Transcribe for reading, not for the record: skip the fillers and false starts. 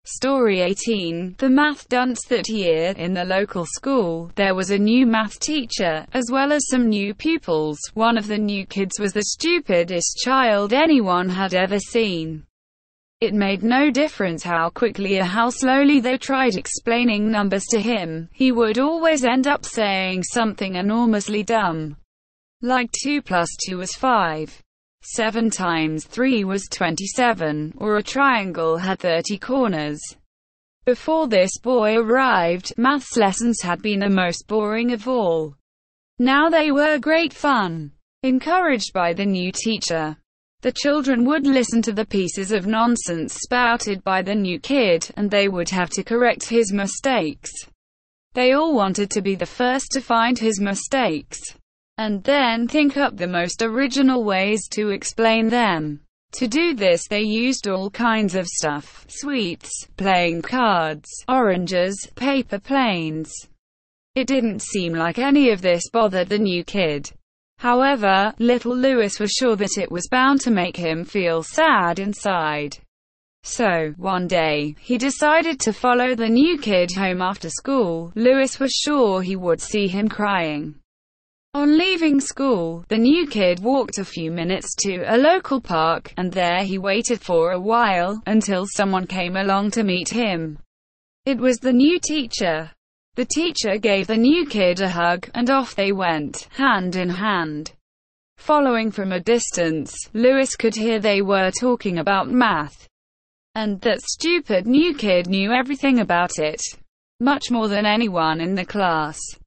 Story 18. The math dunce. That year, in the local school, there was a new math teacher, as well as some new pupils. One of the new kids was the stupidest child anyone had ever seen. It made no difference how quickly or how slowly they tried explaining numbers to him, he would always end up saying something enormously dumb. Like 2 plus 2 was 5. 7 times 3 was 27, or a triangle had 30 corners. Before this boy arrived, maths lessons had been the most boring of all. Now they were great fun. Encouraged by the new teacher, the children would listen to the pieces of nonsense spouted by the new kid, and they would have to correct his mistakes. They all wanted to be the first to find his mistakes, and then think up the most original ways to explain them. To do this they used all kinds of stuff: sweets, playing cards, oranges, paper planes. It didn't seem like any of this bothered the new kid. However, little Louis was sure that it was bound to make him feel sad inside. So, one day, he decided to follow the new kid home after school. Louis was sure he would see him crying. On leaving school, the new kid walked a few minutes to a local park, and there he waited for a while, until someone came along to meet him. It was the new teacher. The teacher gave the new kid a hug, and off they went, hand in hand. Following from a distance, Louis could hear they were talking about math, and that stupid new kid knew everything about it. Much more than anyone in the class.